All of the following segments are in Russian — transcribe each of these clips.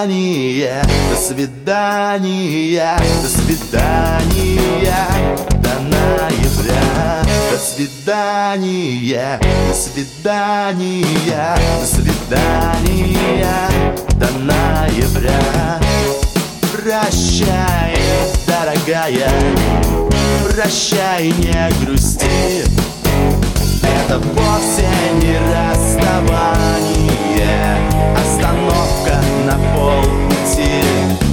свидания, до свидания, до свидания, до ноября. До свидания, до свидания, до свидания, до ноября. Прощай, дорогая, прощай, не грусти. Это вовсе не расставание, остановка на полпути.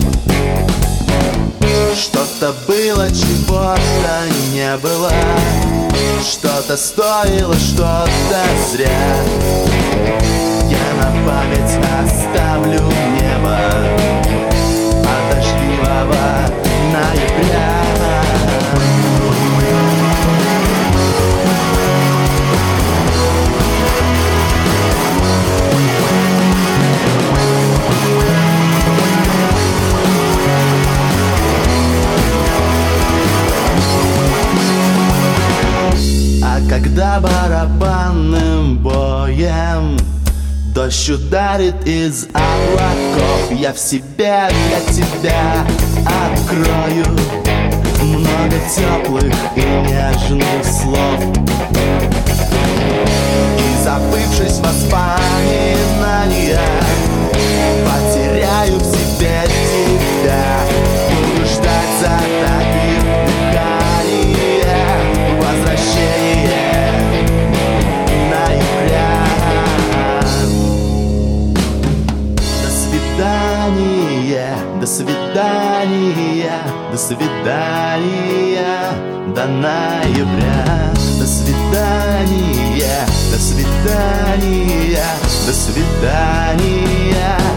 Что-то было, чего-то не было, что-то стоило, что-то зря. Я на память оставлю небо от дождливого ноября. А когда барабанным боем дождь ударит из облаков, я в себе для тебя открою много теплых и нежных слов. И забывшись в воспоминаниях, потеряю в себе тебя. Буду ждать за таких дыхания возвращение ноября. До свидания, до свидания, до свидания, до ноября. До свидания, до свидания, до свидания.